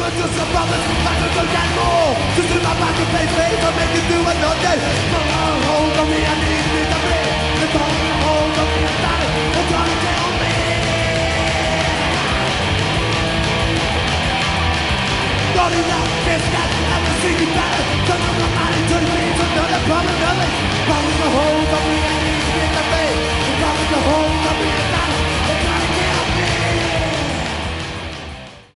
are just a promise, I don't look at more. Just in my back and face, I'll make it through another. Come on, hold on me, I need me to breathe. Come on, hold on me, I'm dying. I'm trying to kill me. Not enough, can't stop, I haven't seen you better.